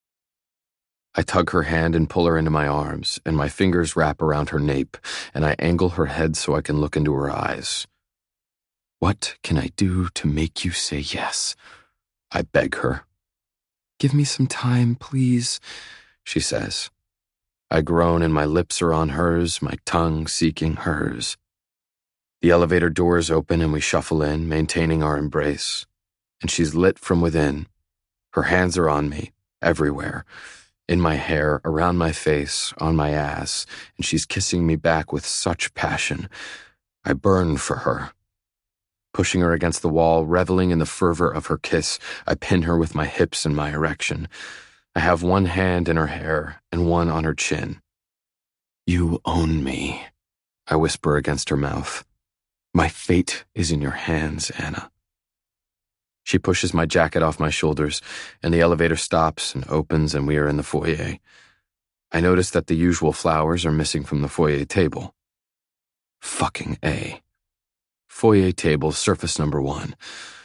I tug her hand and pull her into my arms, and my fingers wrap around her nape, and I angle her head so I can look into her eyes. What can I do to make you say yes? I beg her. Give me some time, please, she says. I groan and my lips are on hers, my tongue seeking hers. The elevator doors open and we shuffle in, maintaining our embrace. And she's lit from within. Her hands are on me, everywhere. in my hair, around my face, on my ass, and she's kissing me back with such passion. I burn for her. Pushing her against the wall, reveling in the fervor of her kiss, I pin her with my hips and my erection. I have one hand in her hair and one on her chin. "You own me," I whisper against her mouth. "My fate is in your hands, Anna." She pushes my jacket off my shoulders, and the elevator stops and opens, and we are in the foyer. I notice that the usual flowers are missing from the foyer table. Fucking A. Foyer table, surface number one.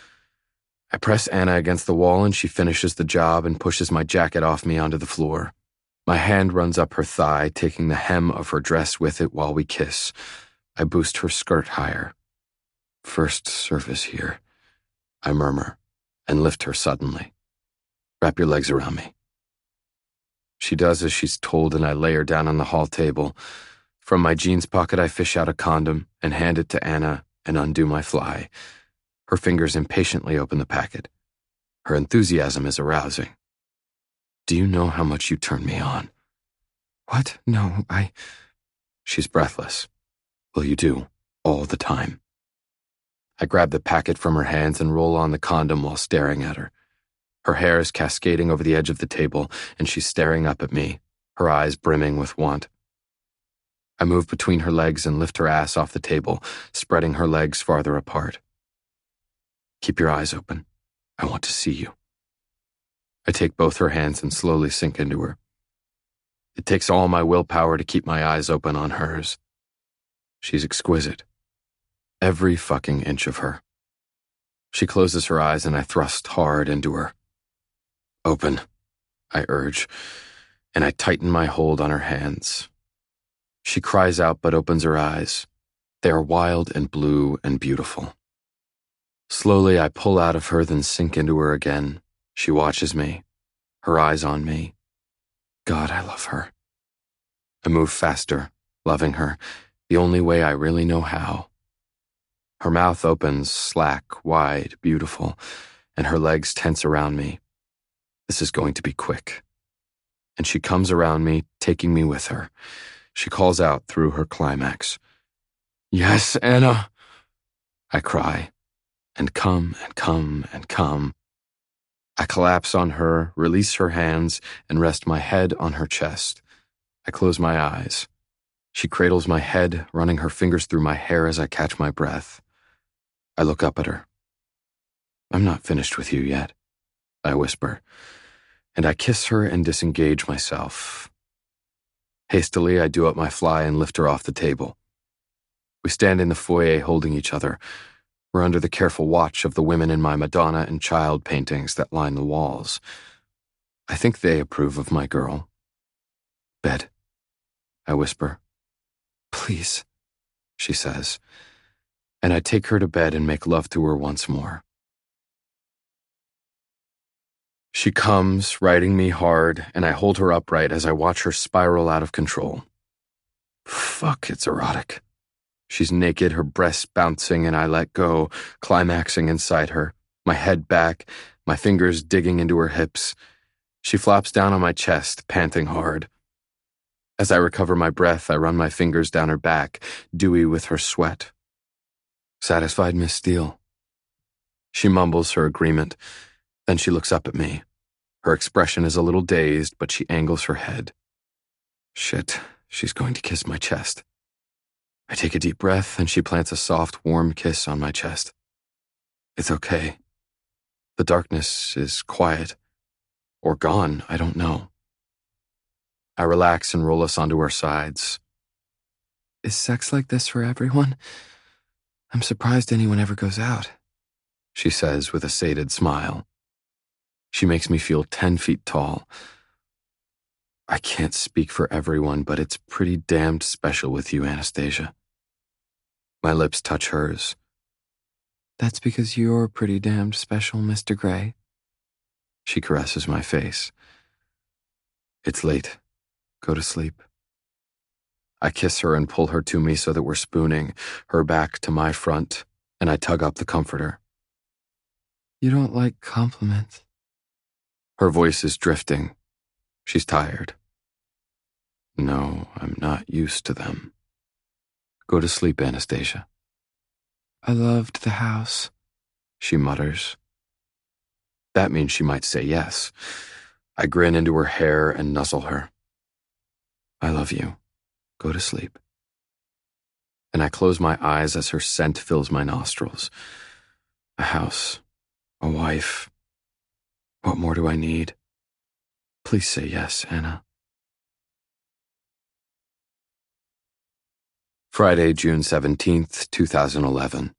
I press Anna against the wall, and she finishes the job and pushes my jacket off me onto the floor. My hand runs up her thigh, taking the hem of her dress with it while we kiss. I boost her skirt higher. "First surface here," I murmur, and lift her suddenly. "Wrap your legs around me." She does as she's told, and I lay her down on the hall table. From my jeans pocket, I fish out a condom and hand it to Anna and undo my fly. Her fingers impatiently open the packet. Her enthusiasm is arousing. "Do you know how much you turn me on?" "What? No, I..." She's breathless. "Well, you do, all the time." I grab the packet from her hands and roll on the condom while staring at her. Her hair is cascading over the edge of the table, and she's staring up at me, her eyes brimming with want. I move between her legs and lift her ass off the table, spreading her legs farther apart. "Keep your eyes open. I want to see you." I take both her hands and slowly sink into her. It takes all my willpower to keep my eyes open on hers. She's exquisite. Every fucking inch of her. She closes her eyes and I thrust hard into her. "Open," I urge, and I tighten my hold on her hands. She cries out but opens her eyes. They are wild and blue and beautiful. Slowly I pull out of her, then sink into her again. She watches me, her eyes on me. God, I love her. I move faster, loving her, the only way I really know how. Her mouth opens, slack, wide, beautiful, and her legs tense around me. This is going to be quick. And she comes around me, taking me with her. She calls out through her climax. "Yes, Anna!" I cry, and come and come and come. I collapse on her, release her hands, and rest my head on her chest. I close my eyes. She cradles my head, running her fingers through my hair as I catch my breath. I look up at her. "I'm not finished with you yet," I whisper, and I kiss her and disengage myself. Hastily, I do up my fly and lift her off the table. We stand in the foyer holding each other. We're under the careful watch of the women in my Madonna and child paintings that line the walls. I think they approve of my girl. "Bed," I whisper. "Please," she says, and I take her to bed and make love to her once more. She comes, riding me hard, and I hold her upright as I watch her spiral out of control. Fuck, it's erotic. She's naked, her breasts bouncing, and I let go, climaxing inside her, my head back, my fingers digging into her hips. She flops down on my chest, panting hard. As I recover my breath, I run my fingers down her back, dewy with her sweat. "Satisfied, Miss Steele?" She mumbles her agreement. Then she looks up at me. Her expression is a little dazed, but she angles her head. Shit, she's going to kiss my chest. I take a deep breath, and she plants a soft, warm kiss on my chest. It's okay. The darkness is quiet. Or gone, I don't know. I relax and roll us onto our sides. Is sex like this for everyone? I'm surprised anyone ever goes out, she says with a sated smile. She makes me feel ten feet tall. I can't speak for everyone, but it's pretty damned special with you, Anastasia. My lips touch hers. That's because you're pretty damned special, Mister Gray. She caresses my face. It's late. Go to sleep. I kiss her and pull her to me so that we're spooning, her back to my front, and I tug up the comforter. You don't like compliments. Her voice is drifting. She's tired. No, I'm not used to them. Go to sleep, Anastasia. I loved the house, she mutters. That means she might say yes. I grin into her hair and nuzzle her. I love you. Go to sleep. And I close my eyes as her scent fills my nostrils. A house. A wife. What more do I need? Please say yes, Anna. Friday, June seventeenth, two thousand eleven.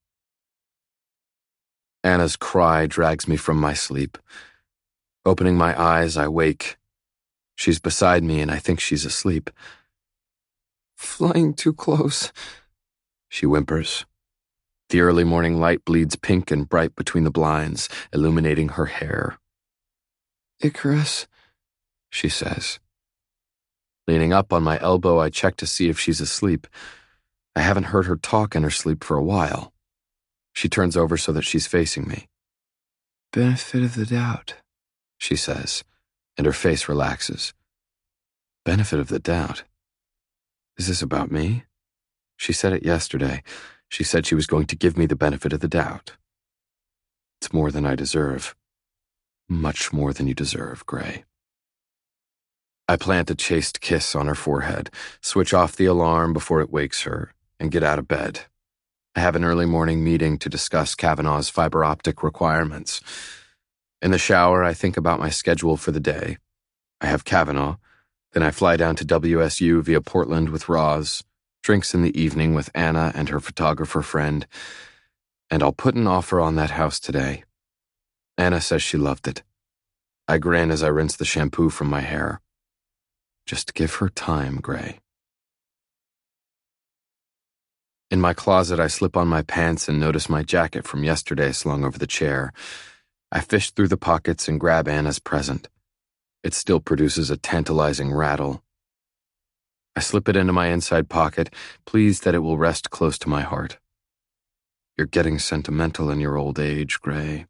Anna's cry drags me from my sleep. Opening my eyes, I wake. She's beside me and I think she's asleep. Flying too close, she whimpers. The early morning light bleeds pink and bright between the blinds, illuminating her hair. Icarus, she says. Leaning up on my elbow, I check to see if she's asleep. I haven't heard her talk in her sleep for a while. She turns over so that she's facing me. Benefit of the doubt, she says, and her face relaxes. Benefit of the doubt? Is this about me? She said it yesterday. She said she was going to give me the benefit of the doubt. It's more than I deserve. Much more than you deserve, Gray. I plant a chaste kiss on her forehead, switch off the alarm before it wakes her, and get out of bed. I have an early morning meeting to discuss Kavanaugh's fiber optic requirements. In the shower, I think about my schedule for the day. I have Kavanaugh, then I fly down to W S U via Portland with Roz, drinks in the evening with Anna and her photographer friend, and I'll put an offer on that house today. Anna says she loved it. I grin as I rinse the shampoo from my hair. Just give her time, Gray. In my closet, I slip on my pants and notice my jacket from yesterday slung over the chair. I fish through the pockets and grab Anna's present. It still produces a tantalizing rattle. I slip it into my inside pocket, pleased that it will rest close to my heart. You're getting sentimental in your old age, Gray.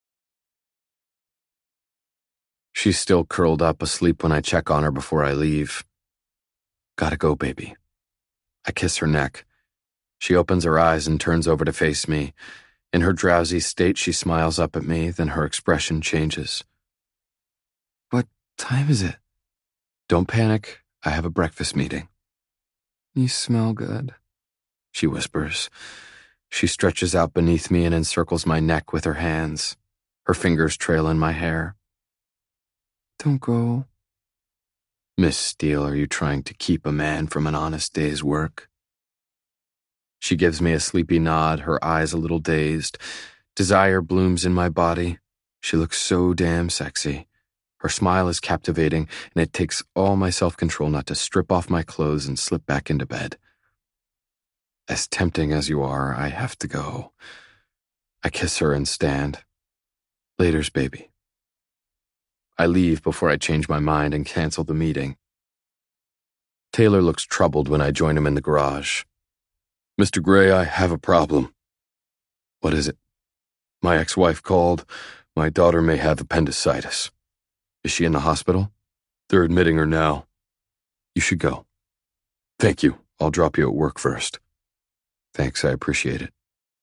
She's still curled up asleep when I check on her before I leave. Gotta go, baby. I kiss her neck. She opens her eyes and turns over to face me. In her drowsy state, she smiles up at me, then her expression changes. What time is it? Don't panic. I have a breakfast meeting. You smell good, she whispers. She stretches out beneath me and encircles my neck with her hands. Her fingers trail in my hair. Don't go. Miss Steele, are you trying to keep a man from an honest day's work? She gives me a sleepy nod, her eyes a little dazed. Desire blooms in my body. She looks so damn sexy. Her smile is captivating, and it takes all my self-control not to strip off my clothes and slip back into bed. As tempting as you are, I have to go. I kiss her and stand. Laters, baby. I leave before I change my mind and cancel the meeting. Taylor looks troubled when I join him in the garage. Mister Gray, I have a problem. What is it? My ex-wife called. My daughter may have appendicitis. Is she in the hospital? They're admitting her now. You should go. Thank you. I'll drop you at work first. Thanks, I appreciate it.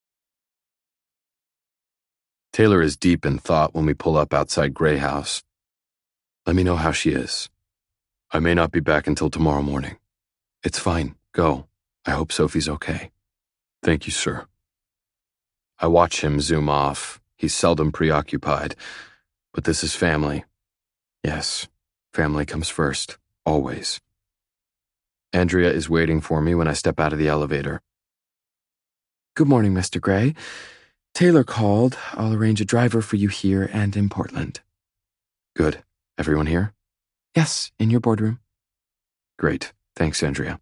Taylor is deep in thought when we pull up outside Gray House. Let me know how she is. I may not be back until tomorrow morning. It's fine. Go. I hope Sophie's okay. Thank you, sir. I watch him zoom off. He's seldom preoccupied. But this is family. Yes, family comes first. Always. Andrea is waiting for me when I step out of the elevator. Good morning, Mister Gray. Taylor called. I'll arrange a driver for you here and in Portland. Good. Everyone here? Yes, in your boardroom. Great. Thanks, Andrea.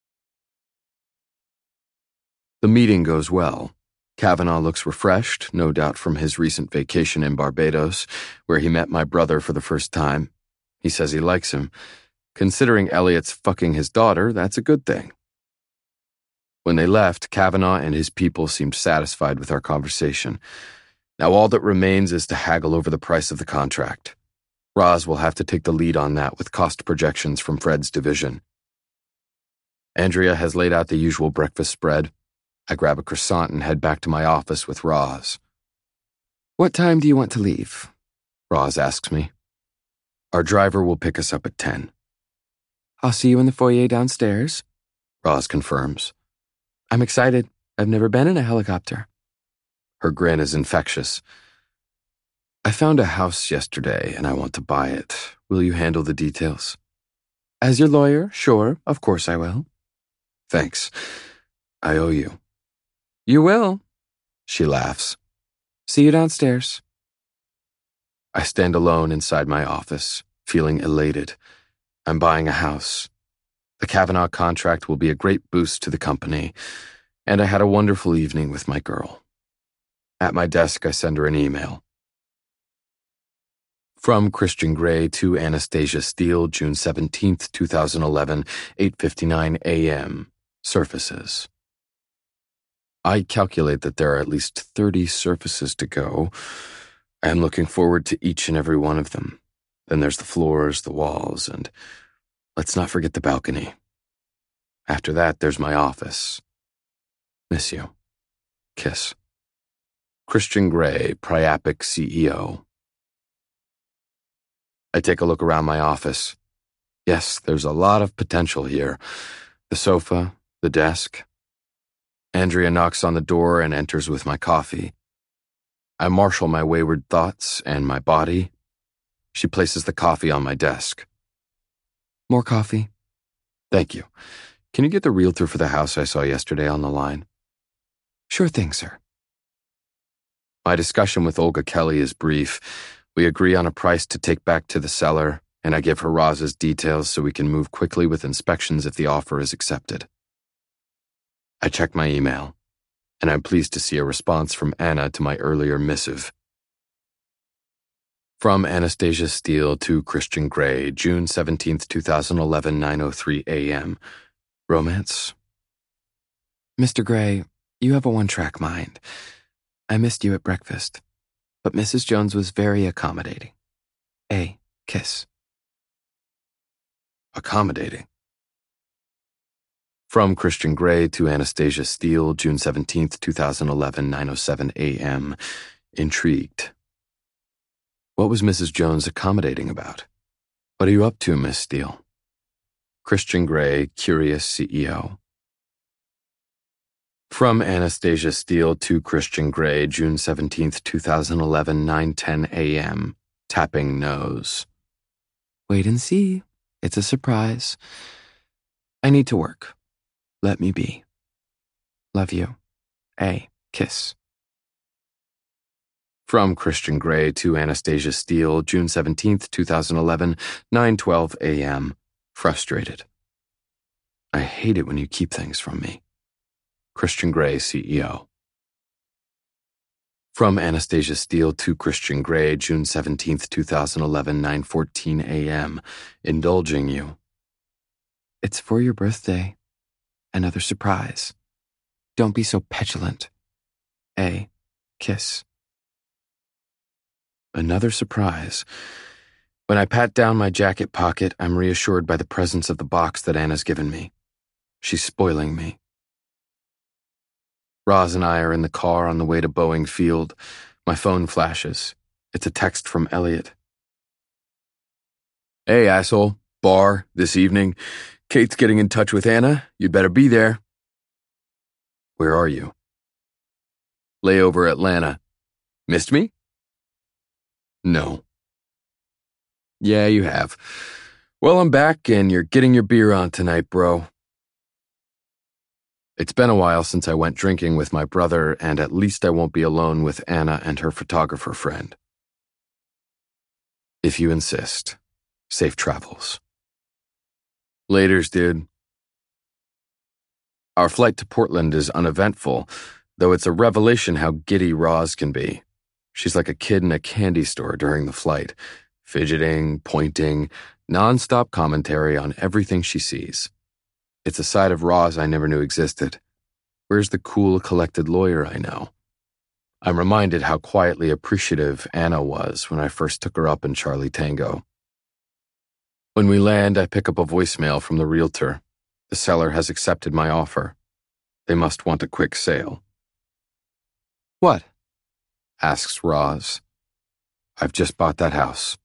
The meeting goes well. Kavanaugh looks refreshed, no doubt from his recent vacation in Barbados, where he met my brother for the first time. He says he likes him. Considering Elliot's fucking his daughter, that's a good thing. When they left, Kavanaugh and his people seemed satisfied with our conversation. Now all that remains is to haggle over the price of the contract. Roz will have to take the lead on that with cost projections from Fred's division. Andrea has laid out the usual breakfast spread. I grab a croissant and head back to my office with Roz. "What time do you want to leave?" Roz asks me. "Our driver will pick us up at ten. "I'll see you in the foyer downstairs," Roz confirms. "I'm excited. I've never been in a helicopter." Her grin is infectious. "I found a house yesterday and I want to buy it. Will you handle the details?" "As your lawyer, sure, of course I will." "Thanks. I owe you." "You will." She laughs. "See you downstairs." I stand alone inside my office, feeling elated. I'm buying a house. The Kavanaugh contract will be a great boost to the company, and I had a wonderful evening with my girl. At my desk, I send her an email. From Christian Grey to Anastasia Steele, June seventeenth, twenty eleven, eight fifty-nine a.m. Surfaces. I calculate that there are at least thirty surfaces to go. I am looking forward to each and every one of them. Then there's the floors, the walls, and let's not forget the balcony. After that, there's my office. Miss you. Kiss. Christian Grey, Priapic C E O. I take a look around my office. Yes, there's a lot of potential here. The sofa, the desk. Andrea knocks on the door and enters with my coffee. I marshal my wayward thoughts and my body. She places the coffee on my desk. "More coffee?" "Thank you. Can you get the realtor for the house I saw yesterday on the line?" "Sure thing, sir." My discussion with Olga Kelly is brief. We agree on a price to take back to the seller, and I give her Roz's details so we can move quickly with inspections if the offer is accepted. I check my email, and I'm pleased to see a response from Anna to my earlier missive. From Anastasia Steele to Christian Grey, June seventeenth, twenty eleven, nine oh three a.m. Romance? "Mister Grey, you have a one-track mind. I missed you at breakfast, but Missus Jones was very accommodating. A. Kiss." Accommodating? From Christian Grey to Anastasia Steele, June seventeenth, twenty eleven, nine oh seven a.m. Intrigued. What was Missus Jones accommodating about? What are you up to, Miss Steele? Christian Grey, Curious C E O. From Anastasia Steele to Christian Grey, June seventeenth, twenty eleven, nine ten a.m. Tapping nose. Wait and see. It's a surprise. I need to work. Let me be. Love you. A. Kiss. From Christian Grey to Anastasia Steele, June seventeenth, twenty eleven, nine twelve a.m. Frustrated. I hate it when you keep things from me. Christian Grey, C E O. From Anastasia Steele to Christian Grey, June seventeenth, twenty eleven, nine fourteen a.m. Indulging you. It's for your birthday. Another surprise. Don't be so petulant. A. Kiss. Another surprise. When I pat down my jacket pocket, I'm reassured by the presence of the box that Anna's given me. She's spoiling me. Roz and I are in the car on the way to Boeing Field. My phone flashes. It's a text from Elliot. "Hey, asshole. Bar, this evening. Kate's getting in touch with Anna. You'd better be there." "Where are you?" "Layover Atlanta. Missed me?" "No." "Yeah, you have. Well, I'm back, and you're getting your beer on tonight, bro." It's been a while since I went drinking with my brother, and at least I won't be alone with Anna and her photographer friend. If you insist. Safe travels. Laters, dude. Our flight to Portland is uneventful, though it's a revelation how giddy Roz can be. She's like a kid in a candy store during the flight, fidgeting, pointing, non-stop commentary on everything she sees. It's a side of Roz I never knew existed. Where's the cool, collected lawyer I know? I'm reminded how quietly appreciative Anna was when I first took her up in Charlie Tango. When we land, I pick up a voicemail from the realtor. The seller has accepted my offer. They must want a quick sale. What? Asks Roz. I've just bought that house.